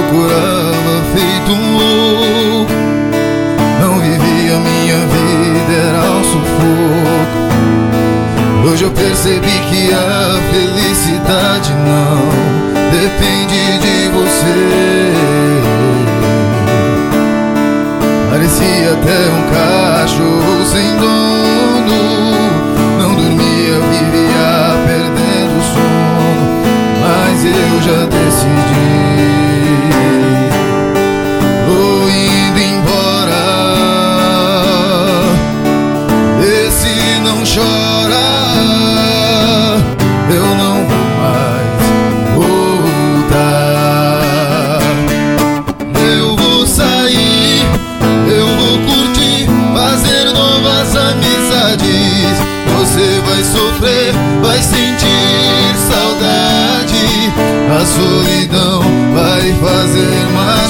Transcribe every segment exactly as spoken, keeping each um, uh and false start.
procurava feito um louco. Não vivia minha vida, era um sufoco. Hoje eu percebi que a felicidade não depende de você. Parecia até um cachorro sem dono. Não dormia, vivia perdendo o sono. Mas eu já decidi, tô indo embora. Esse não chora, eu não vou mais voltar. Eu vou sair, eu vou curtir, fazer novas amizades. Você vai sofrer, vai sentir saudade. A solidão vai fazer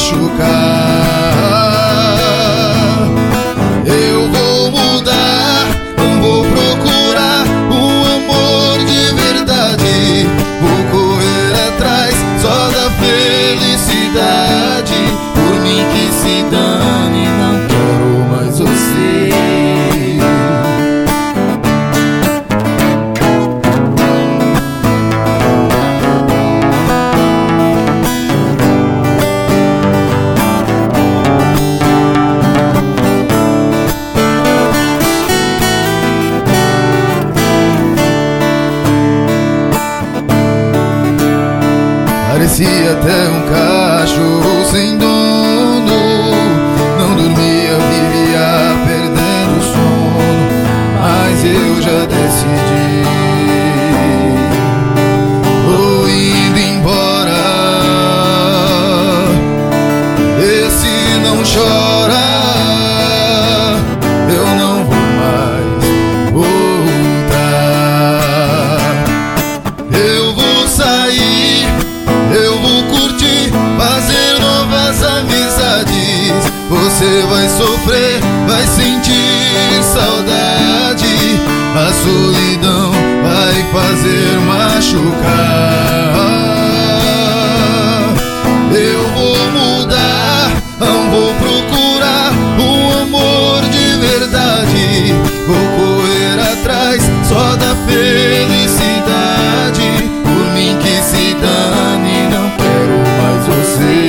machucar. Eu vou mudar, não vou procurar um amor de verdade. Vou correr atrás só da felicidade. Por mim que se dane, não quero mais você. Parecia até um cachorro sem dono. Não dormia, vivia perdendo o sono. Mas eu já decidi, tô indo embora. Esse não chora, eu não vou mais voltar. Eu vou sair, eu vou curtir, fazer novas amizades. Você vai sofrer, vai sentir saudade. A solidão vai fazer machucar. Eu vou mudar, não vou procurar um amor de verdade. Vou correr atrás só da felicidade. Por mim que se dane, não quero mais você.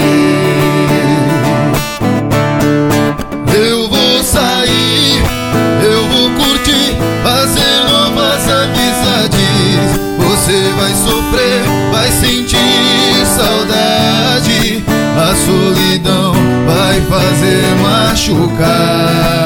Eu vou sair, eu vou curtir, fazer novas amizades. Você vai sofrer, vai sentir saudade. A solidão vai fazer machucar.